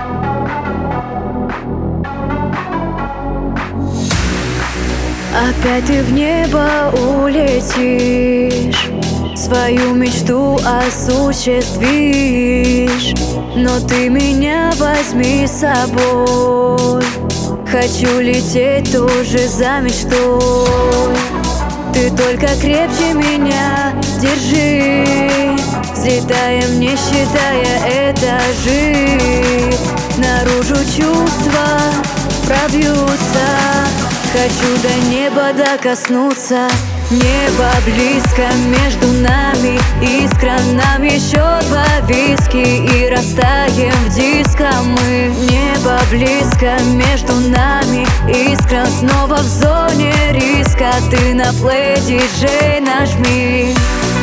Опять ты в небо улетишь, свою мечту осуществишь. Но ты меня возьми с собой, хочу лететь тоже за мечтой. Ты только крепче меня держи, взлетаем, не считая этажи. Наружу чувства пробьются, хочу до неба докоснуться. Небо близко, между нами искра, нам еще 2 виски и растаем в диско мы. Небо близко, между нами искра, снова в зоне риска. Ты на плей, диджей, нажми.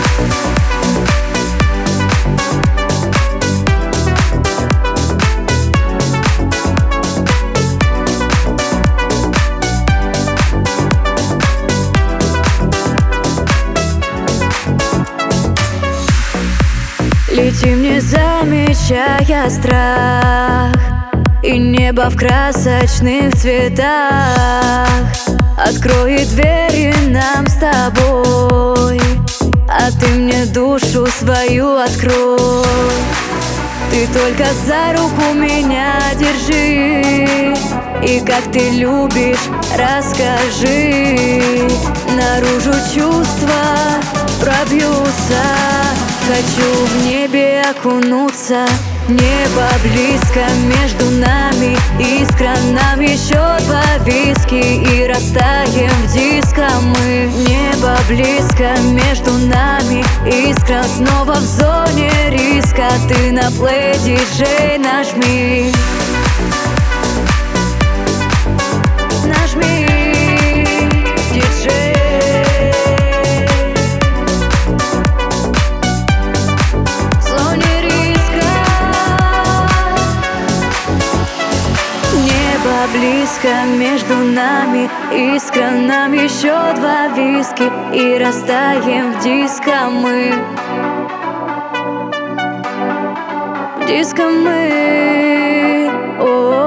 Летим, не замечая страх, и небо в красочных цветах откроет двери нам с тобой, а ты мне душу свою открой. Ты только за руку меня держи, и как ты любишь, расскажи. Наружу чувства пробьются, хочу в небе окунуться. Небо близко, между нами искра, нам еще 2 виски и растаем в диско мы. Небо близко, между нами искра, снова в зоне риска. Ты на плей, диджей, нажми. Нажми, диджей. Близко, между нами искра, нам еще 2 виски и растаем в диско мы. В диско мы.